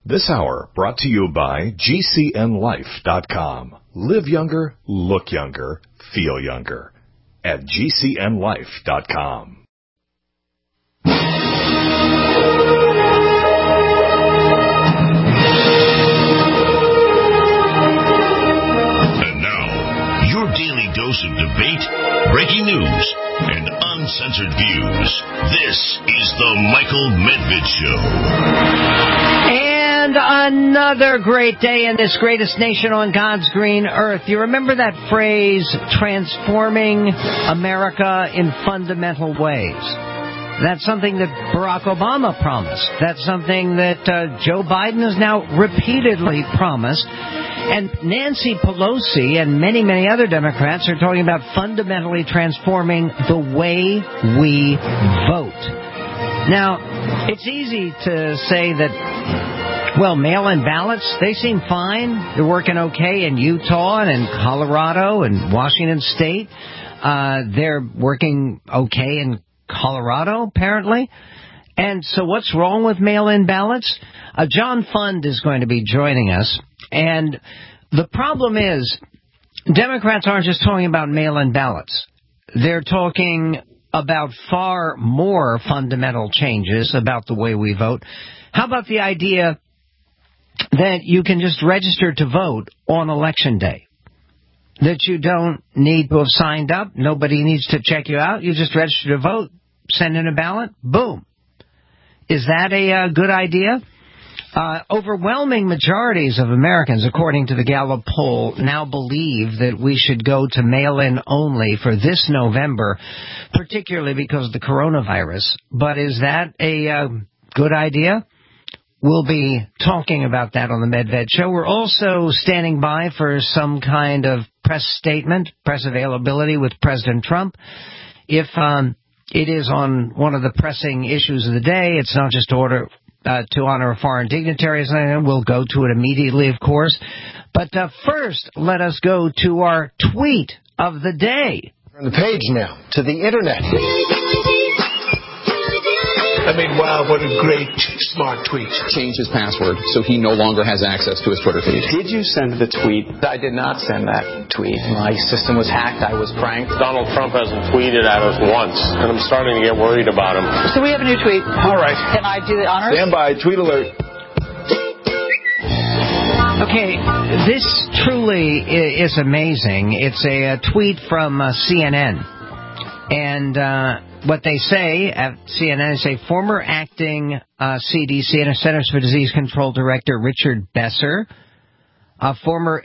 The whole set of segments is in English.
This hour brought to you by GCNLife.com. Live younger, look younger, feel younger. At GCNLife.com. And now, your daily dose of debate, breaking news, and uncensored views. This is the Michael Medved Show. And another great day in this greatest nation on God's green earth. You remember that phrase, transforming America in fundamental ways? That's something that Barack Obama promised. That's something that Joe Biden has now repeatedly promised. And Nancy Pelosi and many, many other Democrats are talking about fundamentally transforming the way we vote. Now, it's easy to say that, well, mail-in ballots, they seem fine. They're working okay in Utah and in Colorado and Washington State. They're working okay in Colorado, apparently. And so what's wrong with mail-in ballots? John Fund is going to be joining us. And the problem is, Democrats aren't just talking about mail-in ballots. They're talking about far more fundamental changes about the way we vote. How about the idea that you can just register to vote on Election Day? That you don't need to have signed up. Nobody needs to check you out. You just register to vote, send in a ballot, boom. Is that a good idea? Overwhelming majorities of Americans, according to the Gallup poll, now believe that we should go to mail-in only for this November, particularly because of the coronavirus. But is that a good idea? We'll be talking about that on the Medved Show. We're also standing by for some kind of press statement, press availability with President Trump. If it is on one of the pressing issues of the day, it's not just to honor foreign dignitaries. We'll go to it immediately, of course. But first, let us go to our tweet of the day. Turn the page now to the Internet. I mean, wow, what a great, smart tweet. Change his password so he no longer has access to his Twitter feed. Did you send the tweet? I did not send that tweet. My system was hacked. I was pranked. Donald Trump hasn't tweeted at us once, and I'm starting to get worried about him. So we have a new tweet. All right. Can I do the honors? Stand by. Tweet alert. Okay, this truly is amazing. It's a tweet from CNN. And what they say at CNN is former acting CDC and Centers for Disease Control Director Richard Besser, former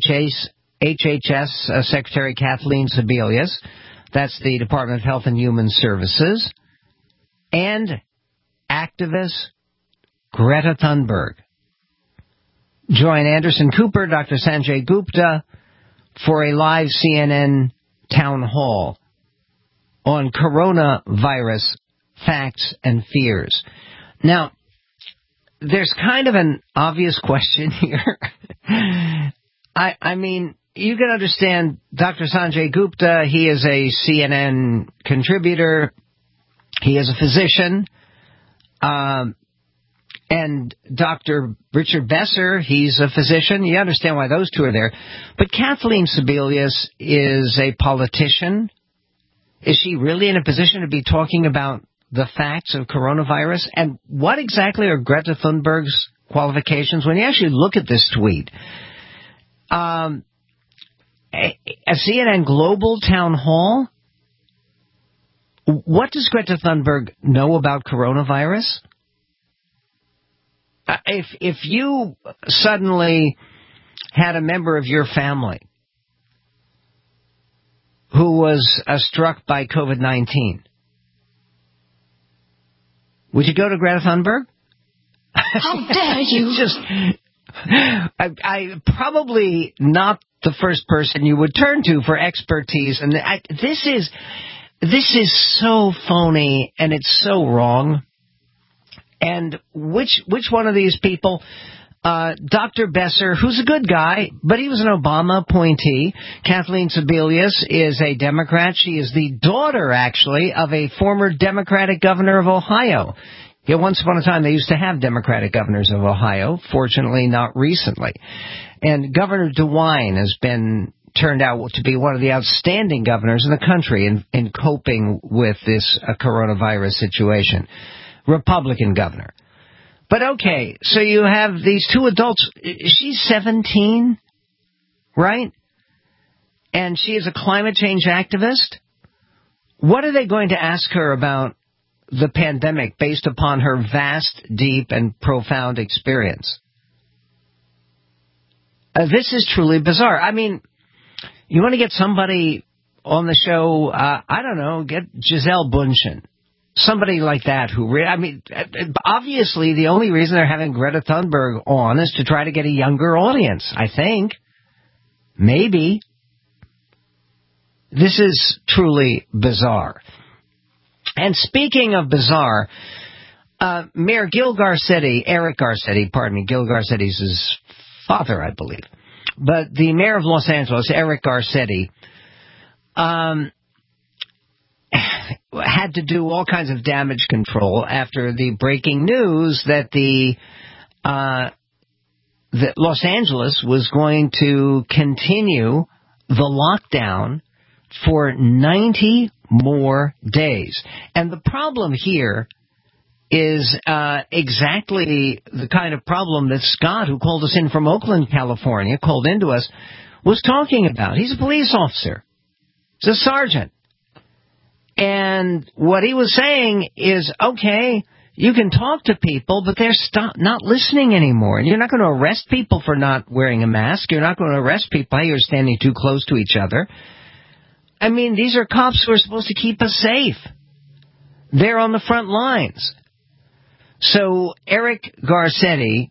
HHS Secretary Kathleen Sebelius, that's the Department of Health and Human Services, and activist Greta Thunberg. Join Anderson Cooper, Dr. Sanjay Gupta, for a live CNN town hall on coronavirus facts and fears. Now, there's kind of an obvious question here. I mean, you can understand Dr. Sanjay Gupta. He is a CNN contributor. He is a physician. And Dr. Richard Besser, he's a physician. You understand why those two are there. But Kathleen Sebelius is a politician. Is she really in a position to be talking about the facts of coronavirus? And what exactly are Greta Thunberg's qualifications? When you actually look at this tweet, a CNN Global Town Hall, what does Greta Thunberg know about coronavirus? If you suddenly had a member of your family who was struck by COVID-19, would you go to Greta Thunberg? How dare you? I probably not the first person you would turn to for expertise. And this is so phony, and it's so wrong. And which one of these people? Dr. Besser, who's a good guy, but he was an Obama appointee. Kathleen Sebelius is a Democrat. She is the daughter, actually, of a former Democratic governor of Ohio. Yeah, once upon a time, they used to have Democratic governors of Ohio. Fortunately, not recently. And Governor DeWine has been turned out to be one of the outstanding governors in the country in coping with this coronavirus situation. Republican governor. But okay, so you have these two adults. She's 17, right? And she is a climate change activist. What are they going to ask her about the pandemic based upon her vast, deep, and profound experience? This is truly bizarre. I mean, you want to get somebody on the show, I don't know, get Gisele Bündchen. Somebody like that who, obviously the only reason they're having Greta Thunberg on is to try to get a younger audience, I think. Maybe. This is truly bizarre. And speaking of bizarre, Mayor Gil Garcetti, Gil Garcetti's his father, I believe. But the mayor of Los Angeles, Eric Garcetti, had to do all kinds of damage control after the breaking news that that Los Angeles was going to continue the lockdown for 90 more days. And the problem here is exactly the kind of problem that Scott, who called us in from Oakland, California, called into us, was talking about. He's a police officer. He's a sergeant. And what he was saying is, okay, you can talk to people, but they're not listening anymore. And you're not going to arrest people for not wearing a mask. You're not going to arrest people while you're standing too close to each other. I mean, these are cops who are supposed to keep us safe. They're on the front lines. So Eric Garcetti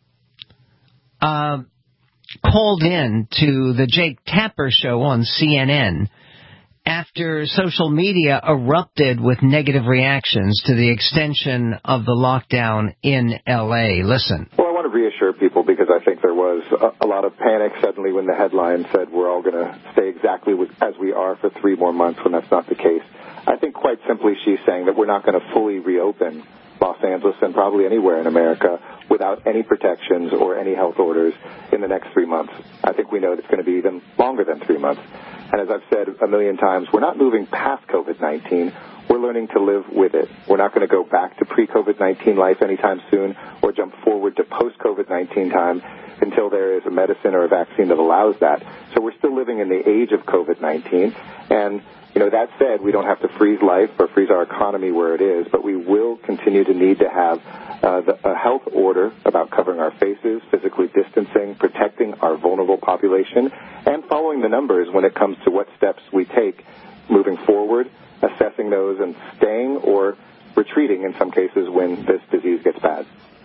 called in to the Jake Tapper show on CNN after social media erupted with negative reactions to the extension of the lockdown in L.A. Listen. Well, I want to reassure people because I think there was a lot of panic suddenly when the headline said we're all going to stay exactly as we are for 3 more months when that's not the case. I think quite simply she's saying that we're not going to fully reopen Los Angeles and probably anywhere in America without any protections or any health orders in the next 3 months. I think we know it's going to be even longer than 3 months. And as I've said a million times, we're not moving past COVID-19. We're learning to live with it. We're not going to go back to pre-COVID-19 life anytime soon or jump forward to post-COVID-19 time until there is a medicine or a vaccine that allows that. So we're still living in the age of COVID-19. And that said, we don't have to freeze life or freeze our economy where it is, but we will continue to need to have a health order about covering our faces, physically distancing, protecting our vulnerable population, and following the numbers when it comes to what steps we take moving forward, assessing those and staying or retreating in some cases when this disease gets bad.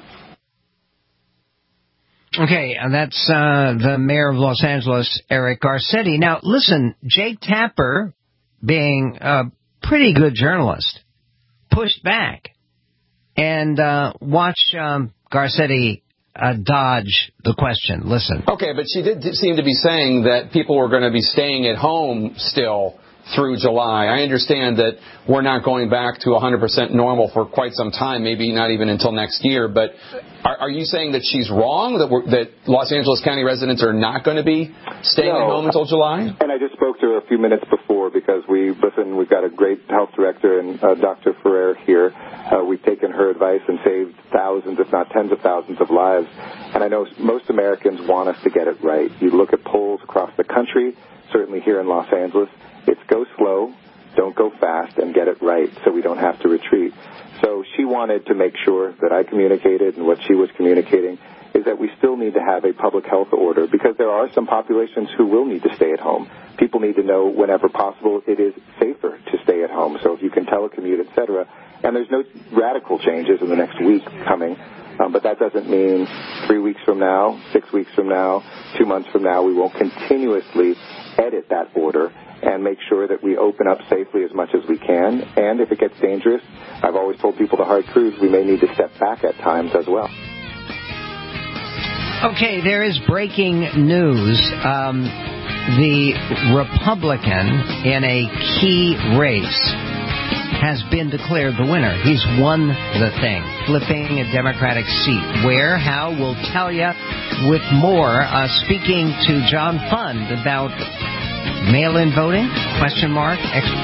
Okay, and that's the mayor of Los Angeles, Eric Garcetti. Now, listen, Jake Tapper, being a pretty good journalist, pushed back. And watch Garcetti dodge the question. Listen. Okay, but she did seem to be saying that people were going to be staying at home still through July. I understand that we're not going back to 100% normal for quite some time, maybe not even until next year. But are you saying that she's wrong, that Los Angeles County residents are not going to be staying at home until July? And I just spoke to her a few minutes before because we've got a great health director and Dr. Ferrer here. We've taken her advice and saved thousands, if not tens of thousands of lives. And I know most Americans want us to get it right. You look at polls across the country, certainly here in Los Angeles, it's go slow, don't go fast, and get it right so we don't have to retreat. So she wanted to make sure that I communicated, and what she was communicating is that we still need to have a public health order because there are some populations who will need to stay at home. People need to know whenever possible it is safer to stay at home. So if you can telecommute, et cetera, and there's no radical changes in the next week coming, but that doesn't mean 3 weeks from now, 6 weeks from now, 2 months from now, we won't continuously edit that order and make sure that we open up safely as much as we can. And if it gets dangerous, I've always told people the hard truth, we may need to step back at times as well. Okay, there is breaking news. The Republican in a key race has been declared the winner. He's won the thing, flipping a Democratic seat. Where, how, we'll tell you with more. Speaking to John Fund about mail-in voting, question mark,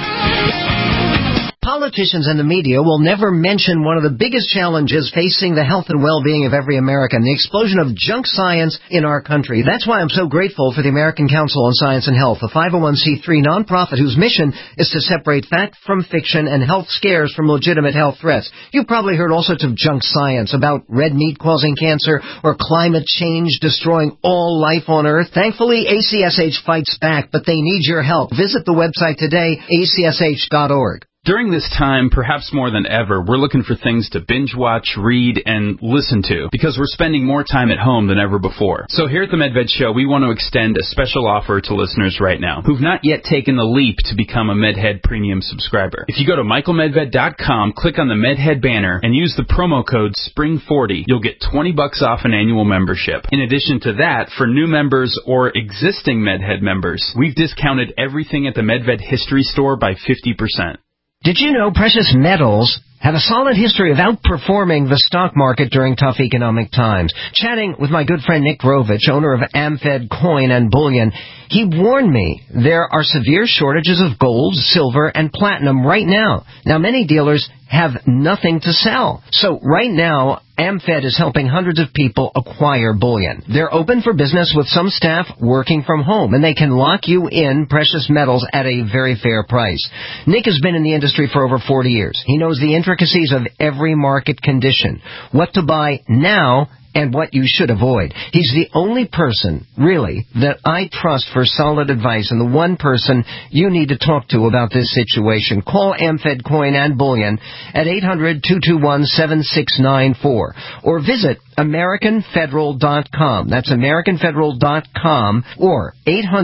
Politicians and the media will never mention one of the biggest challenges facing the health and well-being of every American, the explosion of junk science in our country. That's why I'm so grateful for the American Council on Science and Health, a 501c3 nonprofit whose mission is to separate fact from fiction and health scares from legitimate health threats. You've probably heard all sorts of junk science about red meat causing cancer or climate change destroying all life on Earth. Thankfully, ACSH fights back, but they need your help. Visit the website today, acsh.org. During this time, perhaps more than ever, we're looking for things to binge watch, read, and listen to, because we're spending more time at home than ever before. So here at the MedVed Show, we want to extend a special offer to listeners right now who've not yet taken the leap to become a MedHead Premium subscriber. If you go to michaelmedved.com, click on the MedHead banner, and use the promo code SPRING40, you'll get $20 off an annual membership. In addition to that, for new members or existing MedHead members, we've discounted everything at the MedVed History Store by 50%. Did you know precious metals have a solid history of outperforming the stock market during tough economic times? Chatting with my good friend Nick Grovich, owner of AmFed Coin and Bullion, he warned me there are severe shortages of gold, silver, and platinum right now. Now, many dealers have nothing to sell. So right now, AmFed is helping hundreds of people acquire bullion. They're open for business with some staff working from home, and they can lock you in precious metals at a very fair price. Nick has been in the industry for over 40 years. He knows the intricacies of every market condition, what to buy now, and what you should avoid. He's the only person, really, that I trust for solid advice, and the one person you need to talk to about this situation. Call AmFed Coin and Bullion at 800-221-7694 or visit AmericanFederal.com. That's AmericanFederal.com or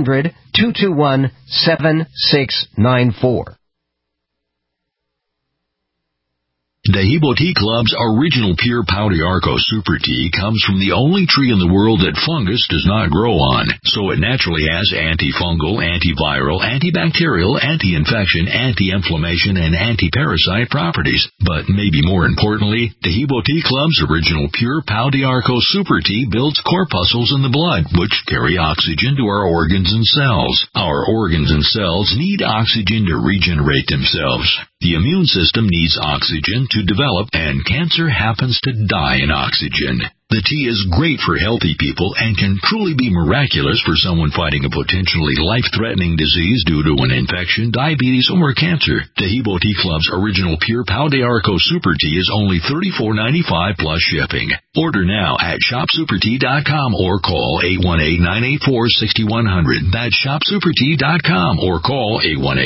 800-221-7694. Dehibo Tea Club's original pure Pau d'Arco Super Tea comes from the only tree in the world that fungus does not grow on, so it naturally has antifungal, antiviral, antibacterial, anti-infection, anti-inflammation, and anti-parasite properties. But maybe more importantly, Dehibo Tea Club's original pure Pau d'Arco Super Tea builds corpuscles in the blood, which carry oxygen to our organs and cells. Our organs and cells need oxygen to regenerate themselves. The immune system needs oxygen to develop, and cancer happens to die in oxygen. The tea is great for healthy people and can truly be miraculous for someone fighting a potentially life-threatening disease due to an infection, diabetes, or cancer. Dehibo Tea Club's original pure Pau d'Arco Super Tea is only $34.95 plus shipping. Order now at shopsupertea.com or call 818-984-6100. That's shopsupertea.com or call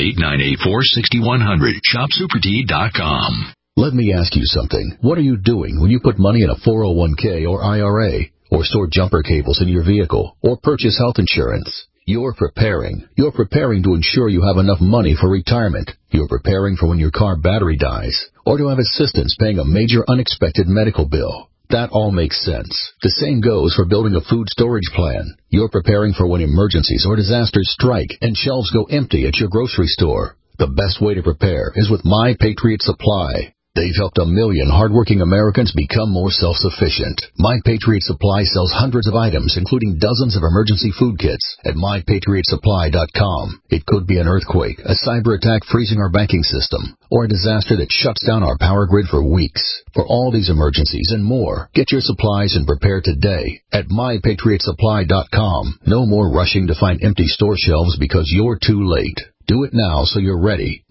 818-984-6100. Shopsupertea.com. Let me ask you something. What are you doing when you put money in a 401k or IRA, or store jumper cables in your vehicle, or purchase health insurance? You're preparing. You're preparing to ensure you have enough money for retirement. You're preparing for when your car battery dies, or to have assistance paying a major unexpected medical bill. That all makes sense. The same goes for building a food storage plan. You're preparing for when emergencies or disasters strike and shelves go empty at your grocery store. The best way to prepare is with My Patriot Supply. They've helped 1 million hardworking Americans become more self-sufficient. My Patriot Supply sells hundreds of items, including dozens of emergency food kits at MyPatriotSupply.com. It could be an earthquake, a cyber attack freezing our banking system, or a disaster that shuts down our power grid for weeks. For all these emergencies and more, get your supplies and prepare today at MyPatriotSupply.com. No more rushing to find empty store shelves because you're too late. Do it now so you're ready.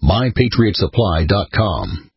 MyPatriotSupply.com.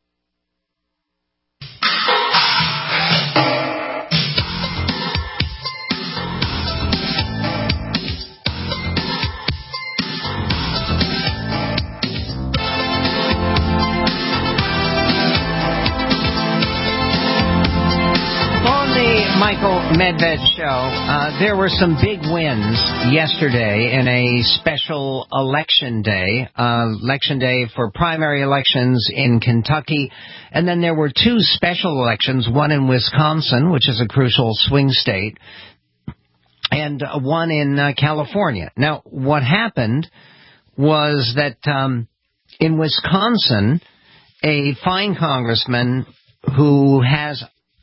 Michael Medved Show. There were some big wins yesterday in a special election day for primary elections in Kentucky. And then there were two special elections, one in Wisconsin, which is a crucial swing state, and one in California. Now, what happened was that in Wisconsin, a fine congressman who has,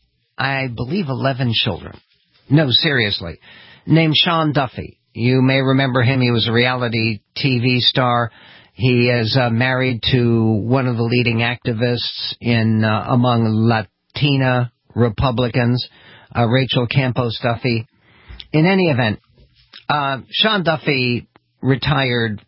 I believe, 11 children. No, seriously. Named Sean Duffy. You may remember him. He was a reality TV star. He is married to one of the leading activists among Latina Republicans, Rachel Campos Duffy. In any event, Sean Duffy retired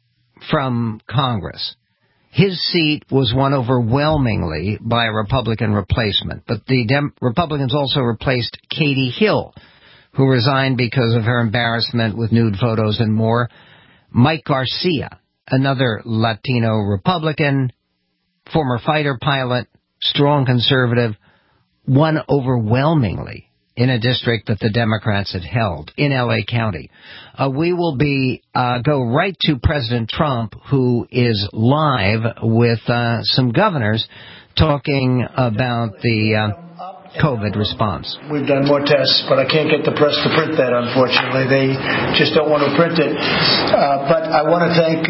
from Congress. His seat was won overwhelmingly by a Republican replacement, but the Republicans also replaced Katie Hill, who resigned because of her embarrassment with nude photos and more. Mike Garcia, another Latino Republican, former fighter pilot, strong conservative, won overwhelmingly in a district that the Democrats had held in L.A. County. We will go right to President Trump, who is live with some governors talking about the COVID response. We've done more tests, but I can't get the press to print that, unfortunately. They just don't want to print it. But I want to thank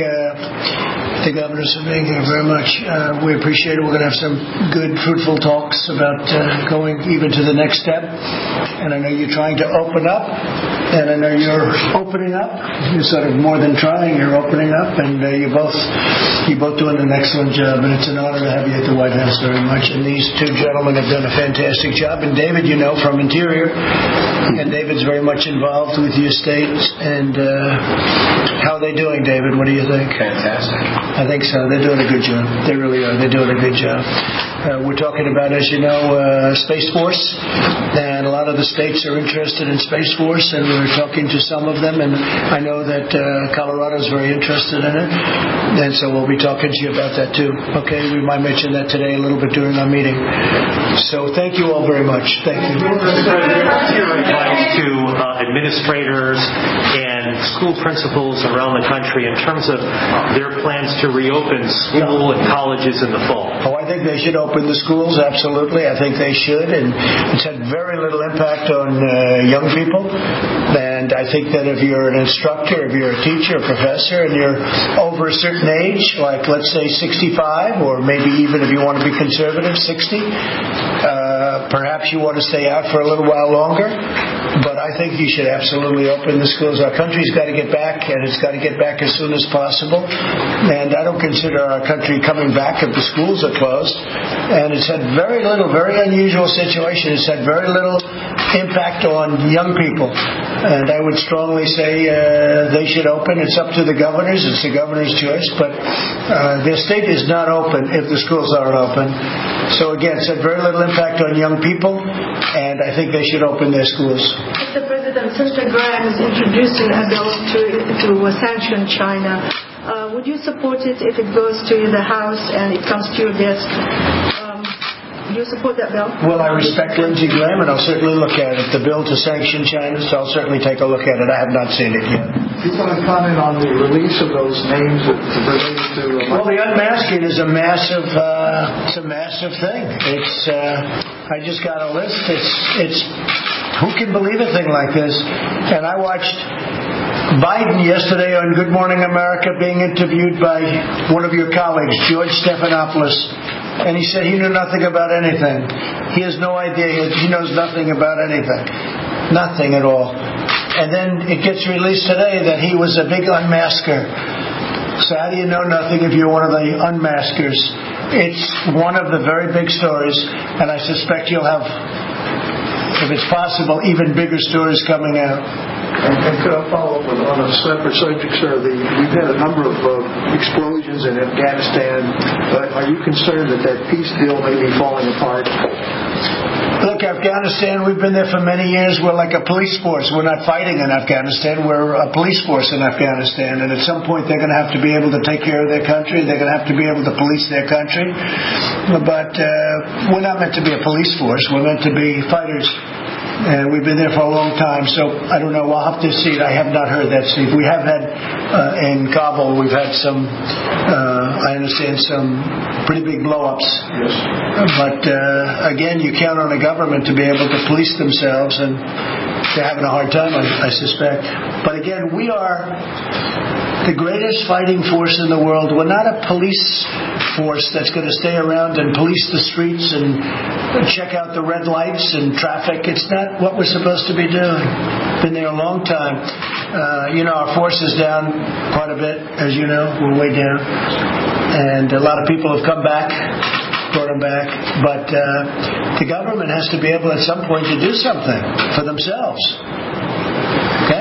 the governors for being here very much. We appreciate it. We're going to have some good, fruitful talks about going even to the next step. And I know you're trying to open up, and I know you're opening up. You're sort of more than trying, you're opening up, and you're both doing an excellent job, and it's an honor to have you at the White House very much. And these two gentlemen have done a fantastic job. And David, you know, from Interior, and David's very much involved with your state. And how are they doing, David? What do you think? Fantastic. I think so. They're doing a good job. They really are. They're doing a good job. We're talking about, as you know, Space Force, and a lot of the states are interested in Space Force, and we're talking to some of them, and I know that Colorado's very interested in it, and so we'll be talking to you about that too. Okay, we might mention that today a little bit during our meeting. So thank you all very much. Thank you. Mr. President, what's your advice to administrators and school principals around the country in terms of their plans to reopen school and colleges in the fall? Oh, I think they should open the schools, absolutely. I think they should, and it's had very little impact on young people. And I think that if you're an instructor, if you're a teacher, a professor, and you're over a certain age, like let's say 65, or maybe even if you want to be conservative, 60, perhaps you want to stay out for a little while longer. But I think you should absolutely open the schools. Our country's got to get back, and it's got to get back as soon as possible. And I don't consider our country coming back if the schools are closed. And it's had very little, very unusual situation. It's had very little impact on young people. And I would strongly say they should open. It's up to the governors. It's the governor's choice. But their state is not open if the schools aren't open. So again, it's had very little impact on young people, and I think they should open their schools. Mr. President, Senator Graham is introducing a bill to sanction China. Would you support it if it goes to the House and it comes to your desk? Do you support that bill? Well, I respect Lindsey Graham, and I'll certainly look at it. The bill to sanction China, so I'll certainly take a look at it. I have not seen it yet. Do you want to comment on the release of those names that related to... Well, the unmasking is a massive thing. It's I just got a list. It's who can believe a thing like this? And I watched Biden yesterday on Good Morning America being interviewed by one of your colleagues, George Stephanopoulos, and he said he knew nothing about anything. He has no idea. He knows nothing about anything. Nothing at all. And then it gets released today that he was a big unmasker. So how do you know nothing if you're one of the unmaskers? It's one of the very big stories, and I suspect you'll have, if it's possible, even bigger stories coming out. And could I follow up on a separate subject, sir? We've had a number of explosions in Afghanistan. Are you concerned that peace deal may be falling apart? Look, Afghanistan, we've been there for many years. We're like a police force. We're not fighting in Afghanistan. We're a police force in Afghanistan. And at some point, they're going to have to be able to take care of their country. They're going to have to be able to police their country. But we're not meant to be a police force. We're meant to be fighters. And we've been there for a long time, so I don't know. We'll have to see it. I have not heard that, Steve. We have had, in Kabul, we've had some, I understand, some pretty big blow-ups. Yes. But, again, you count on the government to be able to police themselves, and they're having a hard time, I suspect. But, again, we are the greatest fighting force in the world. We're not a police force that's going to stay around and police the streets and check out the red lights and traffic. It's not what we're supposed to be doing. Been there a long time. Our force is down quite a bit, as you know. We're way down. And a lot of people have come back, brought them back. But the government has to be able at some point to do something for themselves. Okay?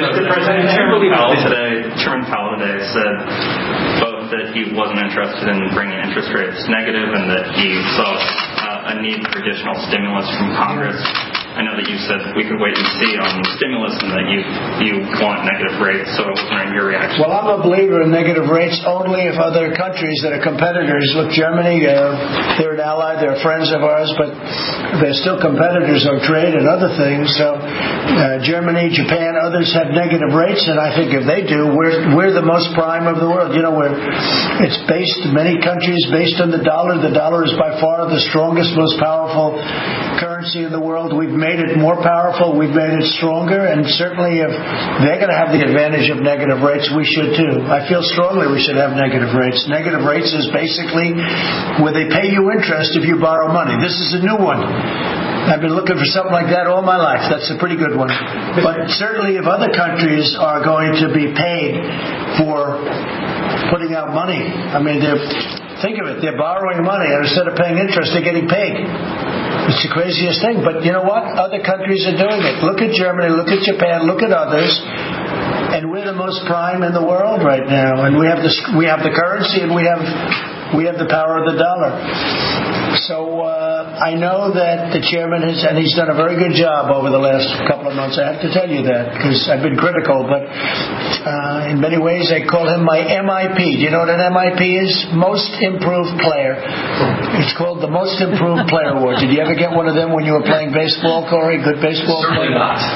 Chairman Powell today said both that he wasn't interested in bringing interest rates negative and that he saw a need for additional stimulus from Congress. I know that you said we could wait and see on the stimulus and that you want negative rates, so I was wondering your reaction. Well, I'm a believer in negative rates only if other countries that are competitors. Look, Germany, they're an ally, they're friends of ours, but they're still competitors on trade and other things. So Germany, Japan, others have negative rates, and I think if they do, we're the most prime of the world. It's based, many countries based on the dollar. The dollar is by far the strongest, most powerful currency in the world. We've made it more powerful. We've made it stronger. And certainly if they're going to have the advantage of negative rates, we should too. I feel strongly we should have negative rates. Negative rates is basically where they pay you interest if you borrow money. This is a new one. I've been looking for something like that all my life. That's a pretty good one. But certainly if other countries are going to be paid for putting out money, think of it, they're borrowing money, and instead of paying interest, they're getting paid. It's the craziest thing. But you know what? Other countries are doing it. Look at Germany, look at Japan, look at others. And we're the most prime in the world right now. And we have the currency, and we have the power of the dollar. So I know that the chairman he's done a very good job over the last couple of months. I have to tell you that because I've been critical. But in many ways, I call him my MIP. Do you know what an MIP is? Most Improved Player. It's called the Most Improved Player Award. Did you ever get one of them when you were playing baseball, Corey? Good baseball player? Certainly not.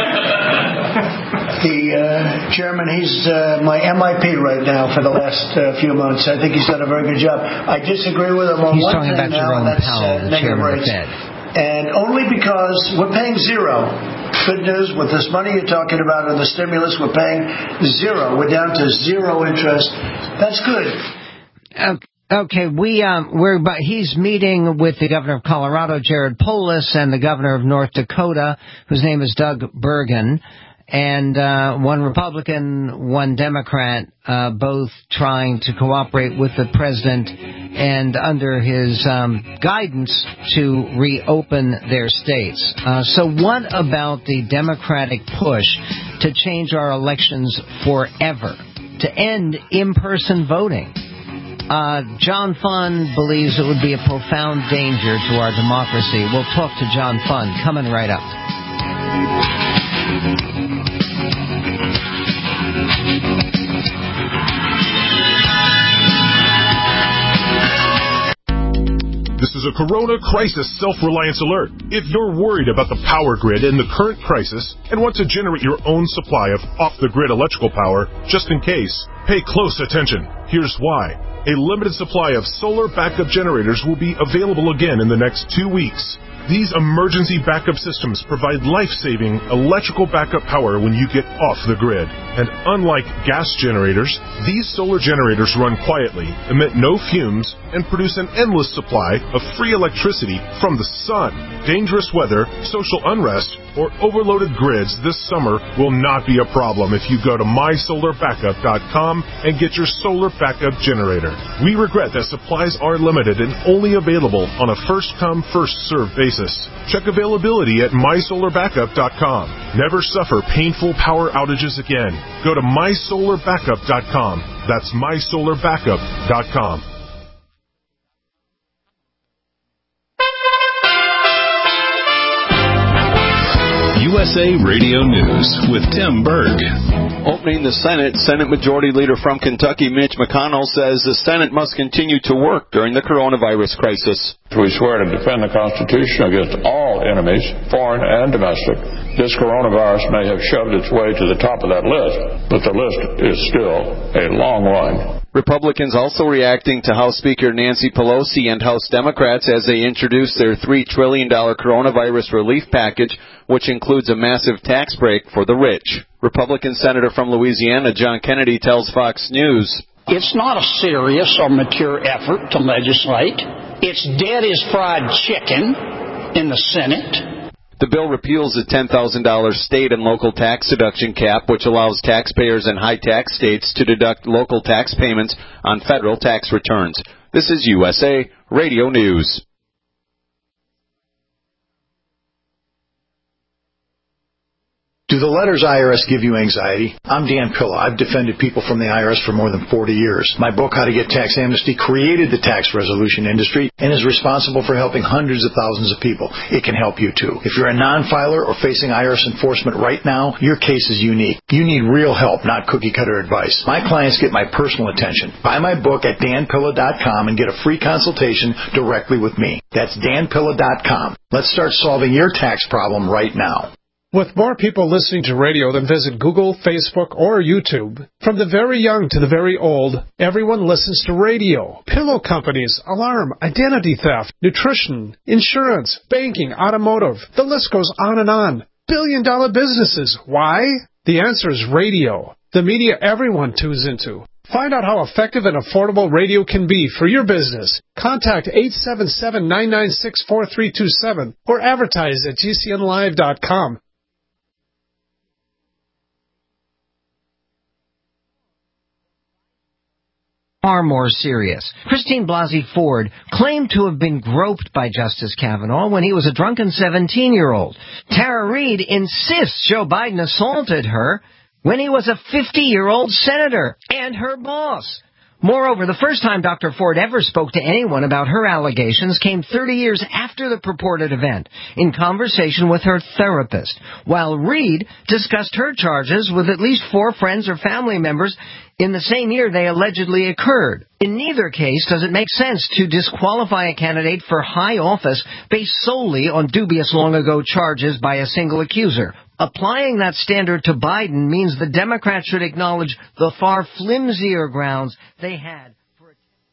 The chairman, he's my MIP right now for the last few months. I think he's done a very good job. I disagree with him on he's one thing now, Jerome and that's Powell, the negative chairman rates. of the Fed. And only because we're paying zero. Good news, with this money you're talking about and the stimulus, we're paying zero. We're down to zero interest. That's good. Okay, he's meeting with the governor of Colorado, Jared Polis, and the governor of North Dakota, whose name is Doug Burgum. And one Republican, one Democrat, both trying to cooperate with the president and under his guidance to reopen their states. So what about the Democratic push to change our elections forever, to end in-person voting? John Fund believes it would be a profound danger to our democracy. We'll talk to John Fund coming right up. This is a Corona Crisis Self-Reliance Alert. If you're worried about the power grid in the current crisis and want to generate your own supply of off-the-grid electrical power, just in case, pay close attention. Here's why. A limited supply of solar backup generators will be available again in the next 2 weeks. These emergency backup systems provide life-saving electrical backup power when you get off the grid. And unlike gas generators, these solar generators run quietly, emit no fumes, and produce an endless supply of free electricity from the sun. Dangerous weather, social unrest, or overloaded grids this summer will not be a problem if you go to mysolarbackup.com and get your solar backup generator. We regret that supplies are limited and only available on a first-come, first-served basis. Check availability at mysolarbackup.com. Never suffer painful power outages again. Go to mysolarbackup.com. That's mysolarbackup.com. USA Radio News with Tim Berg. Opening the Senate Majority Leader from Kentucky, Mitch McConnell, says the Senate must continue to work during the coronavirus crisis. We swear to defend the Constitution against all enemies, foreign and domestic. This coronavirus may have shoved its way to the top of that list, but the list is still a long one. Republicans also reacting to House Speaker Nancy Pelosi and House Democrats as they introduce their $3 trillion coronavirus relief package, which includes a massive tax break for the rich. Republican Senator from Louisiana John Kennedy tells Fox News It's not a serious or mature effort to legislate. It's dead as fried chicken in the Senate. The bill repeals the $10,000 state and local tax deduction cap, which allows taxpayers in high-tax states to deduct local tax payments on federal tax returns. This is USA Radio News. Do the letters IRS give you anxiety? I'm Dan Pilla. I've defended people from the IRS for more than 40 years. My book, How to Get Tax Amnesty, created the tax resolution industry and is responsible for helping hundreds of thousands of people. It can help you, too. If you're a non-filer or facing IRS enforcement right now, your case is unique. You need real help, not cookie-cutter advice. My clients get my personal attention. Buy my book at danpilla.com and get a free consultation directly with me. That's danpilla.com. Let's start solving your tax problem right now. With more people listening to radio than visit Google, Facebook, or YouTube, from the very young to the very old, everyone listens to radio. Pillow companies, alarm, identity theft, nutrition, insurance, banking, automotive. The list goes on and on. Billion-dollar businesses. Why? The answer is radio. The media everyone tunes into. Find out how effective and affordable radio can be for your business. Contact 877-996-4327 or advertise at GCNlive.com. Far more serious. Christine Blasey Ford claimed to have been groped by Justice Kavanaugh when he was a drunken 17-year-old. Tara Reid insists Joe Biden assaulted her when he was a 50-year-old senator and her boss. Moreover, the first time Dr. Ford ever spoke to anyone about her allegations came 30 years after the purported event, in conversation with her therapist, while Reid discussed her charges with at least 4 friends or family members in the same year they allegedly occurred. In neither case does it make sense to disqualify a candidate for high office based solely on dubious long-ago charges by a single accuser. Applying that standard to Biden means the Democrats should acknowledge the far flimsier grounds they had for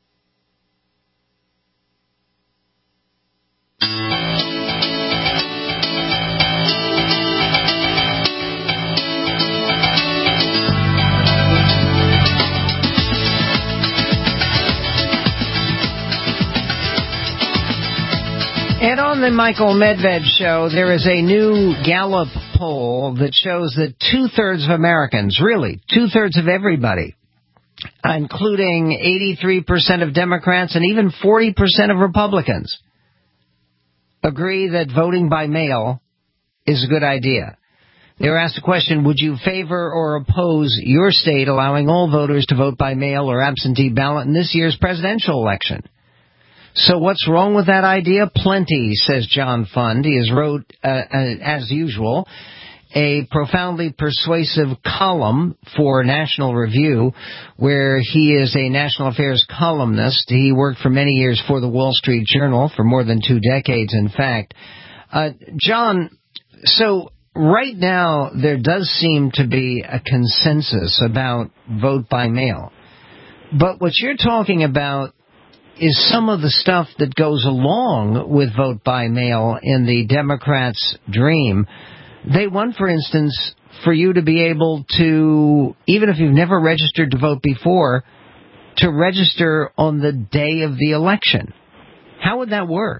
And on the Michael Medved Show, there is a new Gallup poll that shows that 2/3 of Americans, really 2/3 of everybody, including 83% of Democrats and even 40% of Republicans, agree that voting by mail is a good idea. They were asked a question, would you favor or oppose your state allowing all voters to vote by mail or absentee ballot in this year's presidential election? So what's wrong with that idea? Plenty, says John Fund. He has wrote, as usual, a profoundly persuasive column for National Review, where he is a national affairs columnist. He worked for many years for the Wall Street Journal, for more than 2 decades, in fact. John, so right now there does seem to be a consensus about vote by mail. But what you're talking about is some of the stuff that goes along with vote by mail in the Democrats' dream. They want, for instance, for you to be able to, even if you've never registered to vote before, to register on the day of the election. How would that work?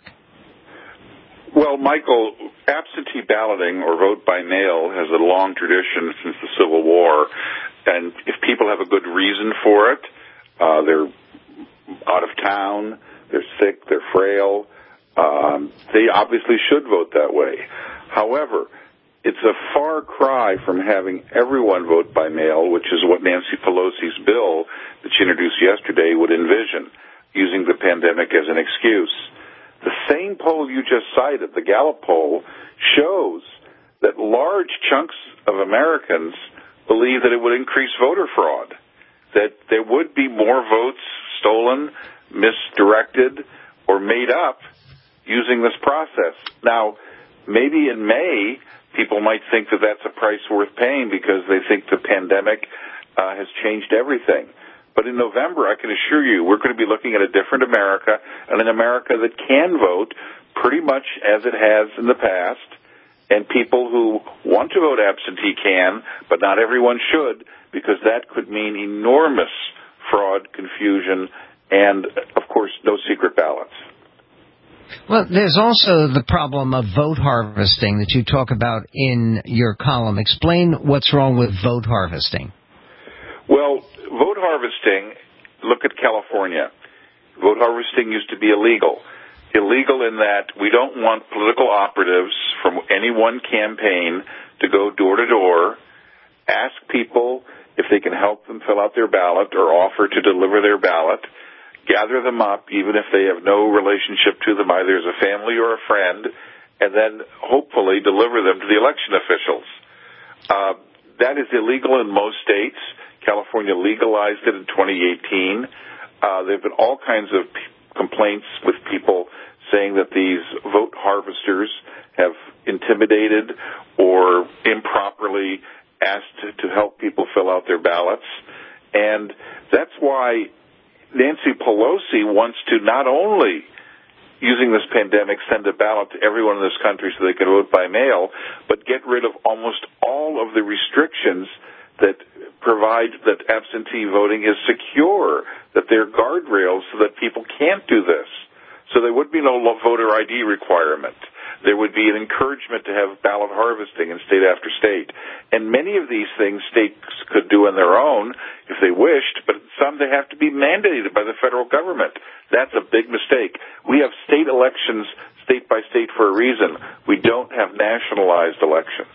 Well, Michael, absentee balloting or vote by mail has a long tradition since the Civil War. And if people have a good reason for it, they're out of town, they're sick, they're frail, they obviously should vote that way. However, it's a far cry from having everyone vote by mail, which is what Nancy Pelosi's bill that she introduced yesterday would envision, using the pandemic as an excuse. The same poll you just cited, the Gallup poll, shows that large chunks of Americans believe that it would increase voter fraud, that there would be more votes stolen, misdirected, or made up using this process. Now, maybe in May, people might think that that's a price worth paying because they think the pandemic has changed everything. But in November, I can assure you, we're going to be looking at a different America, and an America that can vote pretty much as it has in the past, and people who want to vote absentee can, but not everyone should, because that could mean enormous fraud fraud, confusion, and, of course, no secret ballots. Well, there's also the problem of vote harvesting that you talk about in your column. Explain what's wrong with vote harvesting. Well, vote harvesting, look at California. Vote harvesting used to be illegal. Illegal in that we don't want political operatives from any one campaign to go door to door, ask people if they can help them fill out their ballot or offer to deliver their ballot, gather them up even if they have no relationship to them, either as a family or a friend, and then hopefully deliver them to the election officials. That is illegal in most states. California legalized it in 2018. There have been all kinds of complaints with people saying that these vote harvesters have intimidated or improperly asked to help people fill out their ballots. And that's why Nancy Pelosi wants to not only, using this pandemic, send a ballot to everyone in this country so they can vote by mail, but get rid of almost all of the restrictions that provide that absentee voting is secure, that there are guardrails so that people can't do this. So there would be no voter ID requirement. There would be an encouragement to have ballot harvesting in state after state. And many of these things states could do on their own if they wished, but some they have to be mandated by the federal government. That's a big mistake. We have state elections state by state for a reason. We don't have nationalized elections.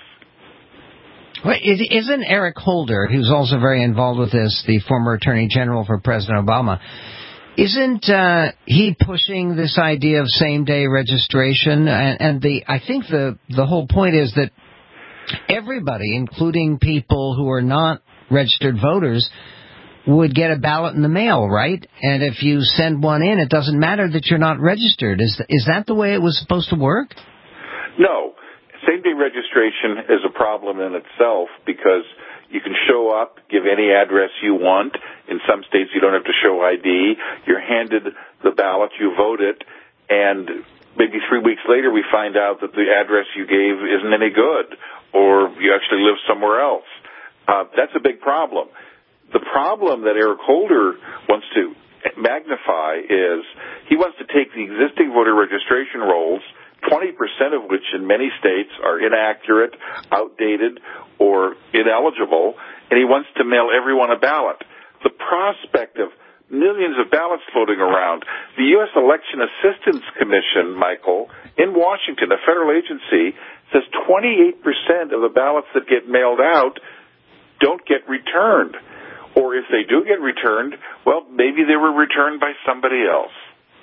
Well, isn't Eric Holder, who's also very involved with this, the former Attorney General for President Obama, isn't he pushing this idea of same-day registration? And I think the whole point is that everybody, including people who are not registered voters, would get a ballot in the mail, right? And if you send one in, it doesn't matter that you're not registered. Is that the way it was supposed to work? No. Same-day registration is a problem in itself because you can show up, give any address you want. In some states, you don't have to show ID. You're handed the ballot, you vote it, and maybe 3 weeks later we find out that the address you gave isn't any good, or you actually live somewhere else. That's a big problem. The problem that Eric Holder wants to magnify is he wants to take the existing voter registration rolls, 20% of which in many states are inaccurate, outdated, or ineligible, and he wants to mail everyone a ballot. The prospect of millions of ballots floating around. The U.S. Election Assistance Commission, Michael, in Washington, a federal agency, says 28% of the ballots that get mailed out don't get returned. Or if they do get returned, well, maybe they were returned by somebody else.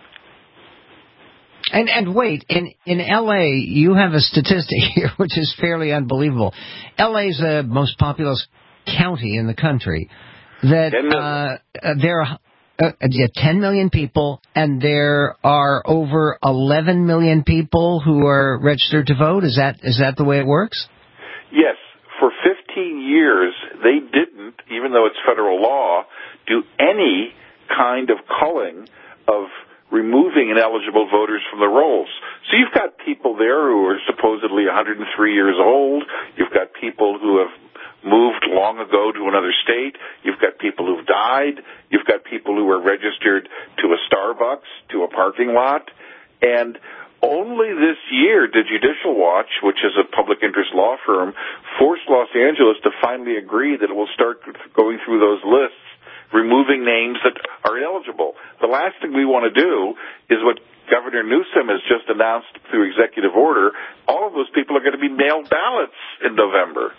And wait, in L.A., you have a statistic here which is fairly unbelievable. L.A. is the most populous county in the country. That there are 10 million people, and there are over 11 million people who are registered to vote. Is that the way it works? Yes. For 15 years, they didn't, even though it's federal law, do any kind of culling of removing ineligible voters from the rolls. So you've got people there who are supposedly 103 years old. You've got people who have moved long ago to another state. You've got people who've died. You've got people who are registered to a Starbucks, to a parking lot. And only this year did Judicial Watch, which is a public interest law firm, force Los Angeles to finally agree that it will start going through those lists, removing names that are ineligible. The last thing we want to do is what Governor Newsom has just announced through executive order. All of those people are going to be mailed ballots in November.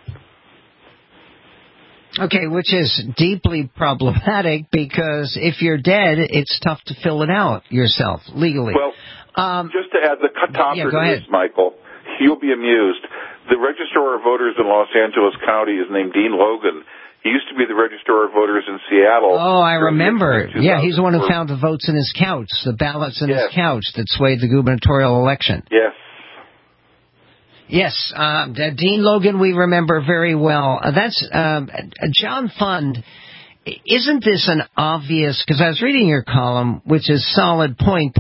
Okay, which is deeply problematic because if you're dead, it's tough to fill it out yourself legally. Well, just to add the topper to this, Michael, you'll be amused. The Registrar of Voters in Los Angeles County is named Dean Logan. He used to be the Registrar of Voters in Seattle. Oh, I remember. Yeah, he's the one who found the votes in his couch, the ballots in his couch that swayed the gubernatorial election. Yes. Yes, Dean Logan we remember very well. That's John Fund. Isn't this an obvious, because I was reading your column, which is solid point.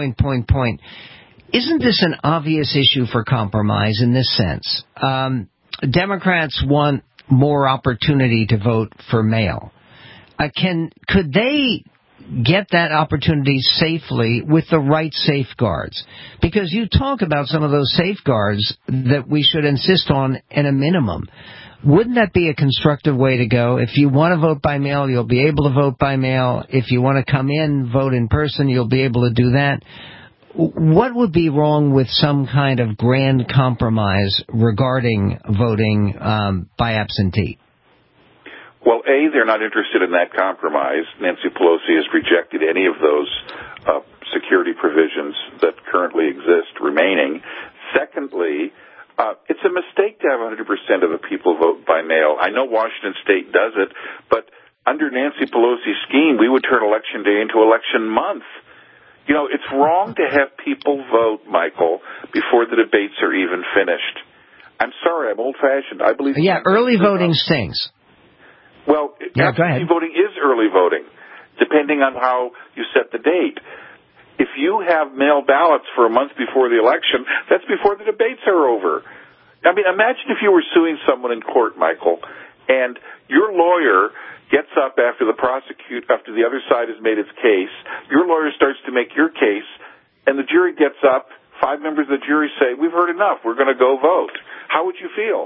Isn't this an obvious issue for compromise in this sense? Democrats want more opportunity to vote for mail. could they get that opportunity safely with the right safeguards? Because you talk about some of those safeguards that we should insist on in a minimum. Wouldn't that be a constructive way to go? If you want to vote by mail, you'll be able to vote by mail. If you want to come in, vote in person, you'll be able to do that. What would be wrong with some kind of grand compromise regarding voting by absentee? Well, A, they're not interested in that compromise. Nancy Pelosi has rejected any of those security provisions that currently exist remaining. Secondly, it's a mistake to have 100% of the people vote by mail. I know Washington State does it, but under Nancy Pelosi's scheme, we would turn Election Day into Election Month. You know, it's wrong to have people vote, Michael, before the debates are even finished. I'm sorry, I'm old-fashioned. I believe... Yeah, early voting stinks. Well, absentee voting is early voting, depending on how you set the date. If you have mail ballots for a month before the election, that's before the debates are over. I mean, imagine if you were suing someone in court, Michael, and your lawyer gets up after the other side has made its case, your lawyer starts to make your case, and the jury gets up, 5 members of the jury say, we've heard enough, we're going to go vote. How would you feel?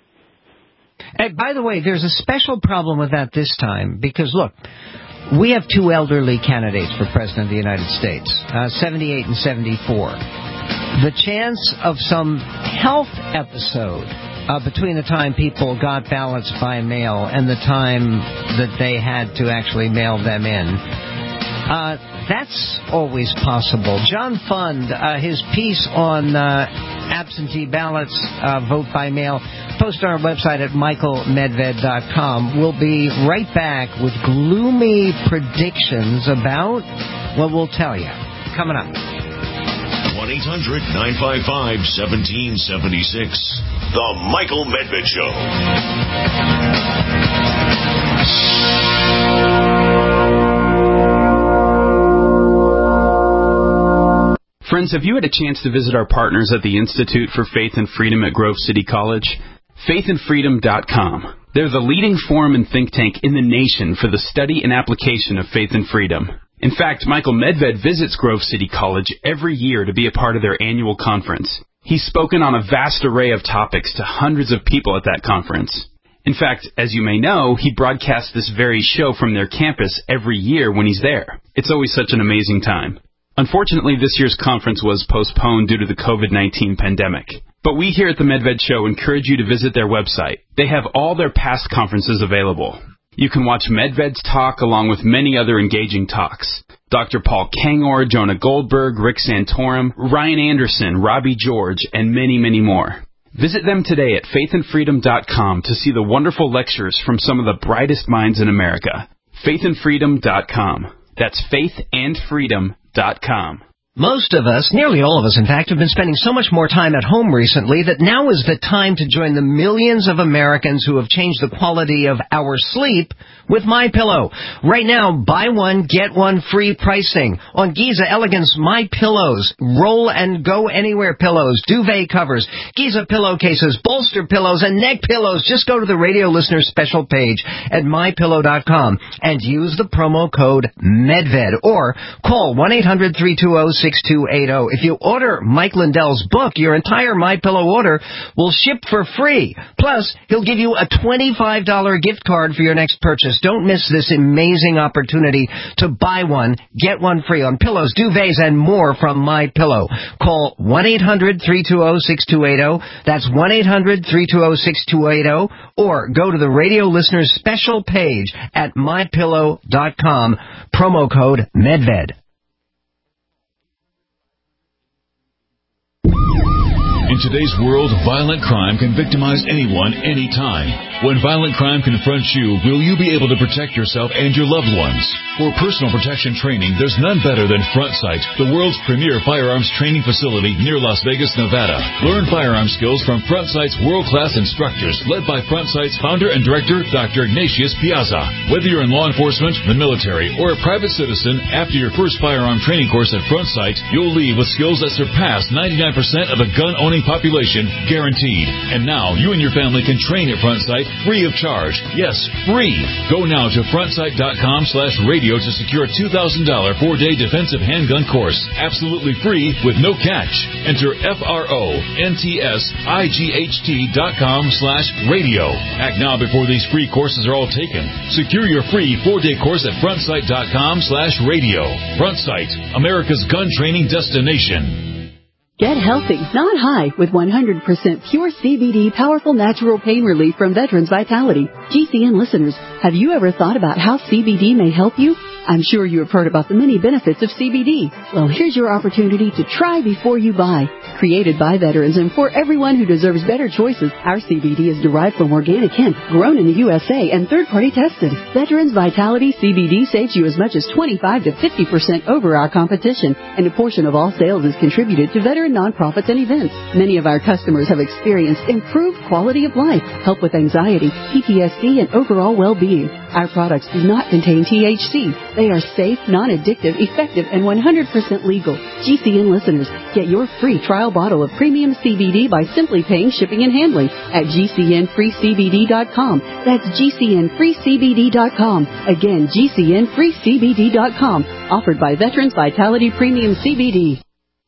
And by the way, there's a special problem with that this time, because look, we have 2 elderly candidates for President of the United States, 78 and 74. The chance of some health episode between the time people got ballots by mail and the time that they had to actually mail them in, that's always possible. John Fund, his piece on absentee ballots, vote by mail, post on our website at michaelmedved.com. We'll be right back with gloomy predictions about, well, we'll tell you. Coming up. 1-800-955-1776. The Michael Medved Show. Friends, have you had a chance to visit our partners at the Institute for Faith and Freedom at Grove City College? faithandfreedom.com. They're the leading forum and think tank in the nation for the study and application of faith and freedom. In fact, Michael Medved visits Grove City College every year to be a part of their annual conference. He's spoken on a vast array of topics to hundreds of people at that conference. In fact, as you may know, he broadcasts this very show from their campus every year when he's there. It's always such an amazing time. Unfortunately, this year's conference was postponed due to the COVID-19 pandemic. But we here at the Medved Show encourage you to visit their website. They have all their past conferences available. You can watch Medved's talk along with many other engaging talks. Dr. Paul Kangor, Jonah Goldberg, Rick Santorum, Ryan Anderson, Robbie George, and many, many more. Visit them today at faithandfreedom.com to see the wonderful lectures from some of the brightest minds in America. faithandfreedom.com. That's faithandfreedom.com. Most of us, nearly all of us in fact, have been spending so much more time at home recently that now is the time to join the millions of Americans who have changed the quality of our sleep with MyPillow. Right now, buy one, get one free pricing on Giza Elegance MyPillows, roll and go anywhere pillows, duvet covers, Giza pillowcases, bolster pillows, and neck pillows. Just go to the radio listener special page at mypillow.com and use the promo code MEDVED or call 1-800-320-6280. If you order Mike Lindell's book, your entire MyPillow order will ship for free. Plus, he'll give you a $25 gift card for your next purchase. Don't miss this amazing opportunity to buy one, get one free on pillows, duvets, and more from MyPillow. Call 1-800-320-6280. That's 1-800-320-6280. Or go to the radio listener's special page at mypillow.com. Promo code MEDVED. In today's world, violent crime can victimize anyone, anytime. When violent crime confronts you, will you be able to protect yourself and your loved ones? For personal protection training, there's none better than Front Sight, the world's premier firearms training facility near Las Vegas, Nevada. Learn firearm skills from Front Sight's world-class instructors, led by Front Sight's founder and director, Dr. Ignatius Piazza. Whether you're in law enforcement, the military, or a private citizen, after your first firearm training course at Front Sight, you'll leave with skills that surpass 99% of the gun-owning population, guaranteed. And now, you and your family can train at Front Sight free of charge. Yes, free. Go now to frontsight.com/radio to secure a $2,000 4-day defensive handgun course. Absolutely free with no catch. Enter FRONTSIGHT.com/radio. Act now before these free courses are all taken. Secure your free 4-day course at frontsight.com/radio. Frontsight, America's gun training destination. Get healthy, not high, with 100% pure CBD powerful natural pain relief from Veterans Vitality. GCN listeners, have you ever thought about how CBD may help you? I'm sure you have heard about the many benefits of CBD. Well, here's your opportunity to try before you buy. Created by veterans and for everyone who deserves better choices, our CBD is derived from organic hemp, grown in the USA and third-party tested. Veterans Vitality CBD saves you as much as 25 to 50% over our competition, and a portion of all sales is contributed to veteran nonprofits and events. Many of our customers have experienced improved quality of life, help with anxiety, PTSD, and overall well-being. Our products do not contain THC. They are safe, non-addictive, effective, and 100% legal. GCN listeners, get your free trial bottle of premium CBD by simply paying shipping and handling at GCNFreeCBD.com. That's GCNFreeCBD.com. Again, GCNFreeCBD.com. Offered by Veterans Vitality Premium CBD.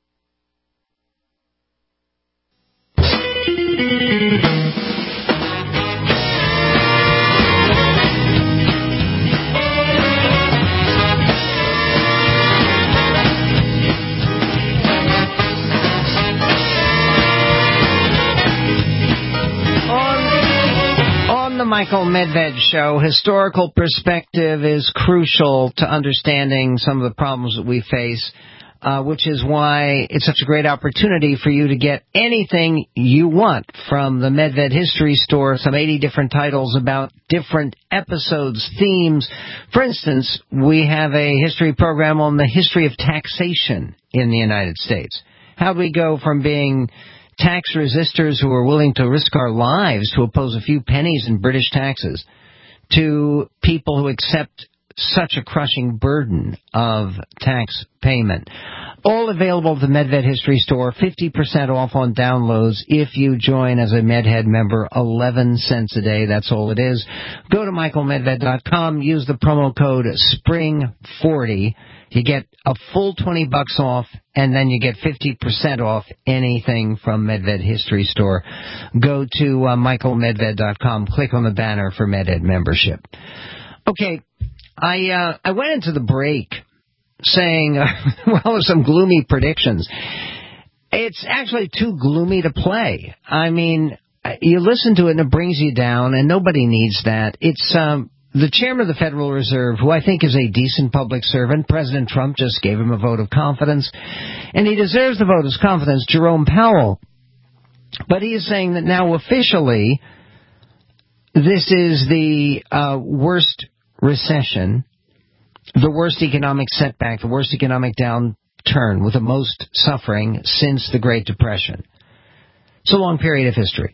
The Michael Medved Show, historical perspective is crucial to understanding some of the problems that we face, which is why it's such a great opportunity for you to get anything you want from the Medved History Store, some 80 different titles about different episodes, themes. For instance, we have a history program on the history of taxation in the United States. How do we go from being tax resistors who are willing to risk our lives to oppose a few pennies in British taxes to people who accept such a crushing burden of tax payment? All available at the Medved History Store, 50% off on downloads if you join as a Medhead member, 11 cents a day. That's all it is. Go to michaelmedved.com, use the promo code SPRING40. You get a full $20 off, and then you get 50% off anything from Medved History Store. Go to michaelmedved.com, click on the banner for Medhead membership. Okay, I went into the break saying, some gloomy predictions. It's actually too gloomy to play. I mean, you listen to it and it brings you down, and nobody needs that. It's the chairman of the Federal Reserve, who I think is a decent public servant. President Trump just gave him a vote of confidence, and he deserves the vote of confidence, Jerome Powell. But he is saying that now officially this is the worst recession, the worst economic setback, the worst economic downturn with the most suffering since the Great Depression. It's a long period of history.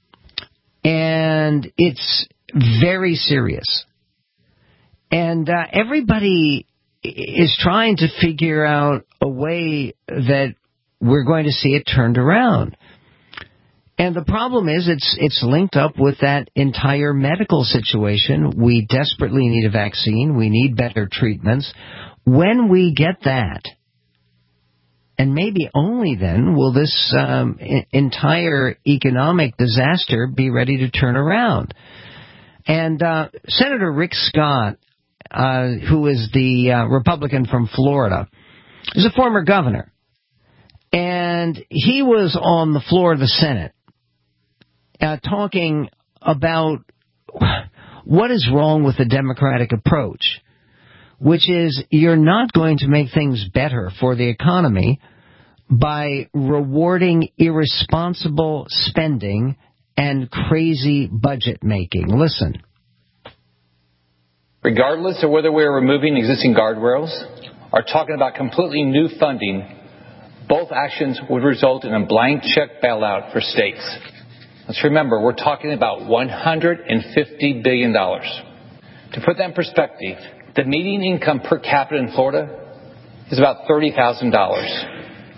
And it's very serious. And everybody is trying to figure out a way that we're going to see it turned around. And the problem is it's linked up with that entire medical situation. We desperately need a vaccine. We need better treatments. When we get that, and maybe only then, will this entire economic disaster be ready to turn around. And Senator Rick Scott, who is the Republican from Florida, is a former governor. And he was on the floor of the Senate talking about what is wrong with the Democratic approach, which is you're not going to make things better for the economy by rewarding irresponsible spending and crazy budget making. Listen. Regardless of whether we're removing existing guardrails or talking about completely new funding, both actions would result in a blank check bailout for states. Let's remember, we're talking about $150 billion. To put that in perspective, the median income per capita in Florida is about $30,000.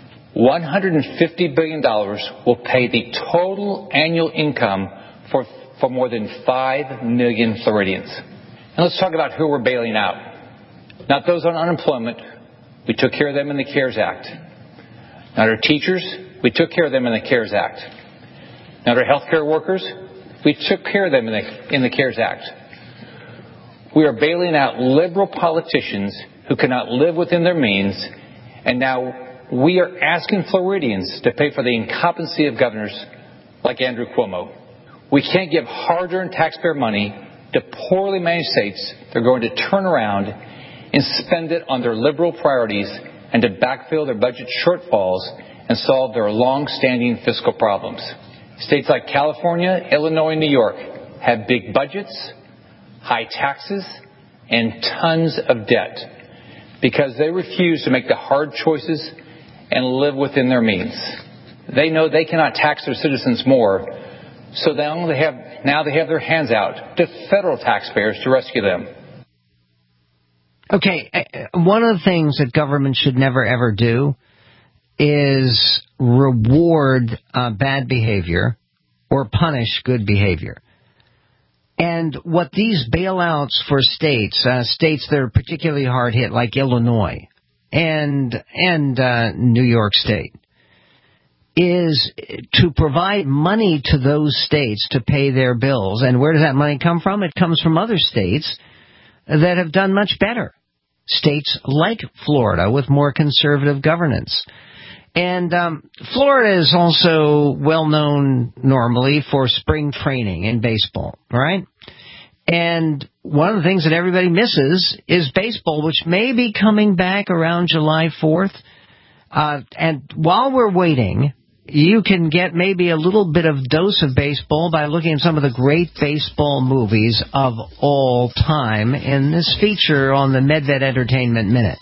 $150 billion will pay the total annual income for for more than 5 million Floridians. And let's talk about who we're bailing out. Not those on unemployment. We took care of them in the CARES Act. Not our teachers. We took care of them in the CARES Act. Not our healthcare workers. We took care of them in the CARES Act. We are bailing out liberal politicians who cannot live within their means, and now we are asking Floridians to pay for the incompetency of governors like Andrew Cuomo. We can't give hard-earned taxpayer money to poorly managed states that are going to turn around and spend it on their liberal priorities and to backfill their budget shortfalls and solve their long-standing fiscal problems. States like California, Illinois, and New York have big budgets, high taxes, and tons of debt because they refuse to make the hard choices and live within their means. They know they cannot tax their citizens more, so now they have their hands out to federal taxpayers to rescue them. Okay, one of the things that government should never ever do is reward bad behavior or punish good behavior. And what these bailouts for states that are particularly hard hit, like Illinois and New York State, is to provide money to those states to pay their bills. And where does that money come from? It comes from other states that have done much better. States like Florida with more conservative governance. And Florida is also well known normally for spring training in baseball, right? And one of the things that everybody misses is baseball, which may be coming back around July 4th. And while we're waiting, you can get maybe a little bit of dose of baseball by looking at some of the great baseball movies of all time in this feature on the Medved Entertainment Minute.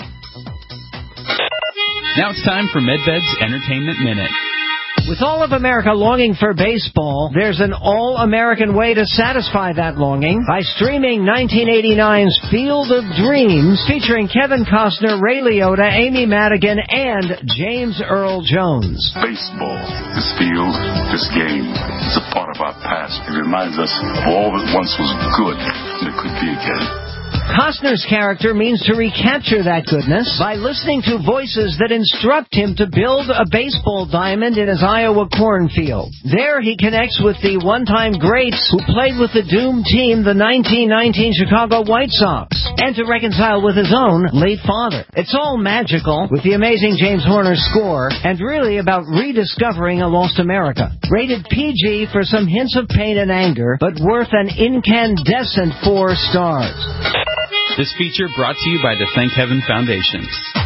Now it's time for Medved's Entertainment Minute. With all of America longing for baseball, there's an all-American way to satisfy that longing by streaming 1989's Field of Dreams, featuring Kevin Costner, Ray Liotta, Amy Madigan, and James Earl Jones. Baseball, this field, this game, is a part of our past. It reminds us of all that once was good and it could be again. Costner's character means to recapture that goodness by listening to voices that instruct him to build a baseball diamond in his Iowa cornfield. There he connects with the one-time greats who played with the doomed team, the 1919 Chicago White Sox, and to reconcile with his own late father. It's all magical with the amazing James Horner score and really about rediscovering a lost America. Rated PG for some hints of pain and anger, but worth an incandescent 4 stars. This feature brought to you by the Thank Heaven Foundation.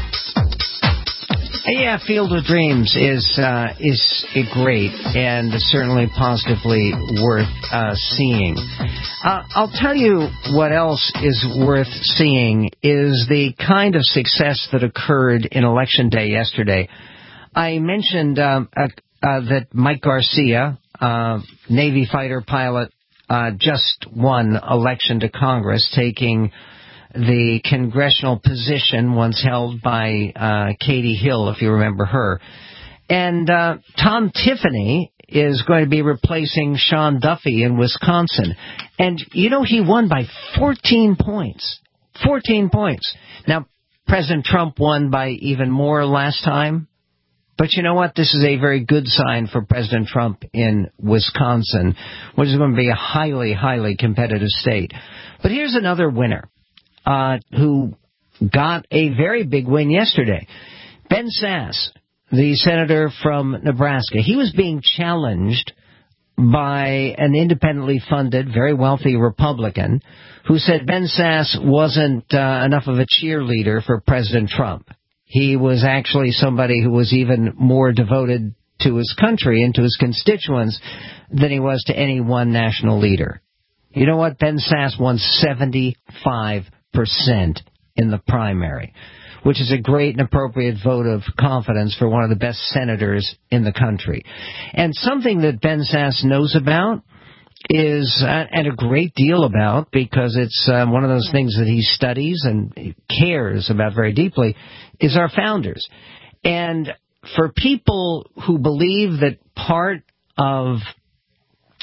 Yeah, Field of Dreams is great and certainly positively worth seeing. I'll tell you what else is worth seeing is the kind of success that occurred in Election Day yesterday. I mentioned that Mike Garcia, Navy fighter pilot, just won election to Congress, taking the congressional position once held by Katie Hill, if you remember her. And Tom Tiffany is going to be replacing Sean Duffy in Wisconsin. And, you know, he won by 14 points. 14 points. Now, President Trump won by even more last time. But you know what? This is a very good sign for President Trump in Wisconsin, which is going to be a highly, highly competitive state. But here's another winner who got a very big win yesterday. Ben Sasse, the senator from Nebraska. He was being challenged by an independently funded, very wealthy Republican who said Ben Sasse wasn't enough of a cheerleader for President Trump. He was actually somebody who was even more devoted to his country and to his constituents than he was to any one national leader. You know what? Ben Sasse won 75% in the primary, which is a great and appropriate vote of confidence for one of the best senators in the country. And something that Ben Sasse knows about is, and a great deal about, because it's one of those things that he studies and cares about very deeply, is our founders. And for people who believe that part of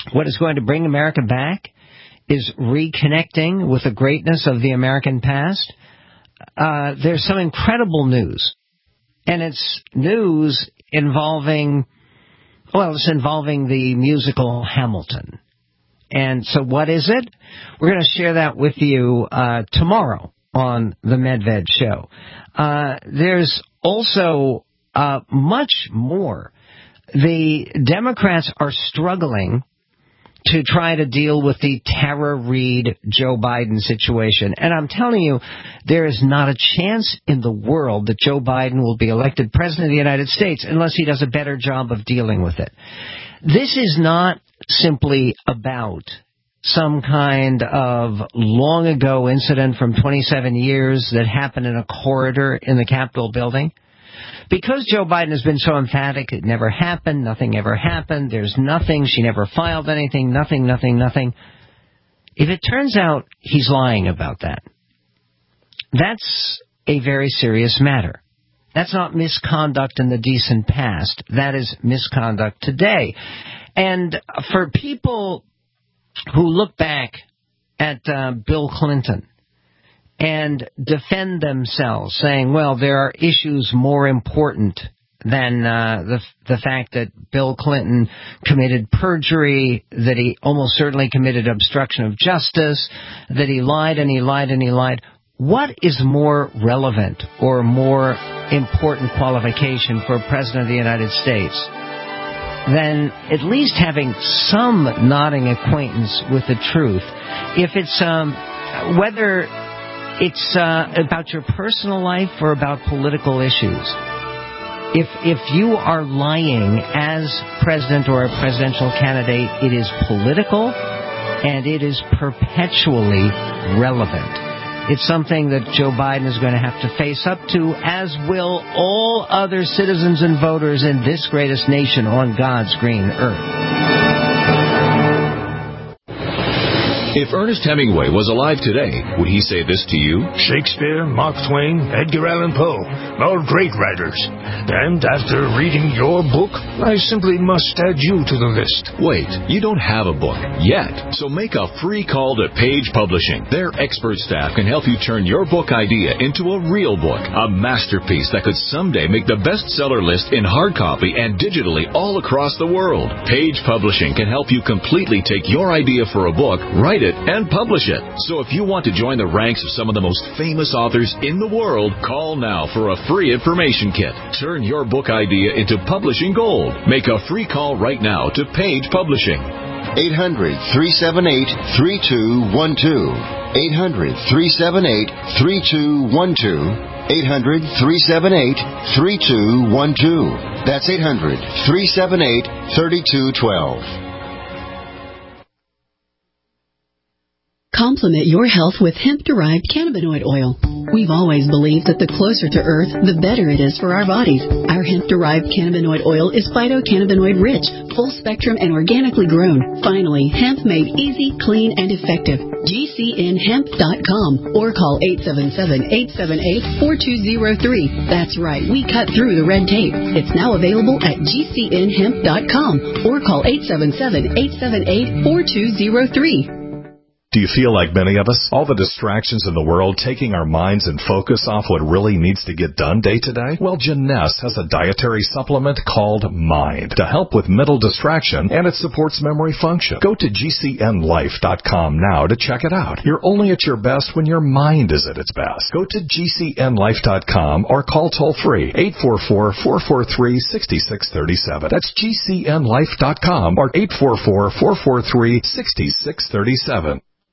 What is going to bring America back is reconnecting with the greatness of the American past. There's some incredible news. And it's news involving the musical Hamilton. And so what is it? We're going to share that with you tomorrow on the Medved Show. There's also much more. The Democrats are struggling to try to deal with the Tara Reid-Joe Biden situation. And I'm telling you, there is not a chance in the world that Joe Biden will be elected president of the United States unless he does a better job of dealing with it. This is not simply about some kind of long-ago incident from 27 years that happened in a corridor in the Capitol building. Because Joe Biden has been so emphatic, it never happened, nothing ever happened, there's nothing, she never filed anything, nothing. If it turns out he's lying about that, that's a very serious matter. That's not misconduct in the decent past. That is misconduct today. And for people who look back at Bill Clinton and defend themselves, saying, well, there are issues more important than the fact that Bill Clinton committed perjury, that he almost certainly committed obstruction of justice, that he lied and he lied and he lied. What is more relevant or more important qualification for a president of the United States than at least having some nodding acquaintance with the truth? If it's whether it's about your personal life or about political issues. If you are lying as president or a presidential candidate, it is political and it is perpetually relevant. It's something that Joe Biden is going to have to face up to, as will all other citizens and voters in this greatest nation on God's green earth. If Ernest Hemingway was alive today, would he say this to you? Shakespeare, Mark Twain, Edgar Allan Poe, all great writers. And after reading your book, I simply must add you to the list. Wait, you don't have a book yet. So make a free call to Page Publishing. Their expert staff can help you turn your book idea into a real book, a masterpiece that could someday make the bestseller list in hard copy and digitally all across the world. Page Publishing can help you completely take your idea for a book, write it, and publish it. So if you want to join the ranks of some of the most famous authors in the world, call now for a free information kit. Turn your book idea into publishing gold. Make a free call right now to Page Publishing. 800-378-3212. 800-378-3212. 800-378-3212. That's 800-378-3212. Complement your health with hemp-derived cannabinoid oil. We've always believed that the closer to Earth, the better it is for our bodies. Our hemp-derived cannabinoid oil is phytocannabinoid-rich, full-spectrum, and organically grown. Finally, hemp made easy, clean, and effective. GCNhemp.com or call 877-878-4203. That's right, we cut through the red tape. It's now available at GCNhemp.com or call 877-878-4203. Do you feel like many of us? All the distractions in the world taking our minds and focus off what really needs to get done day to day? Well, Jeunesse has a dietary supplement called Mind to help with mental distraction, and it supports memory function. Go to GCNlife.com now to check it out. You're only at your best when your mind is at its best. Go to GCNlife.com or call toll-free 844-443-6637. That's GCNlife.com or 844-443-6637.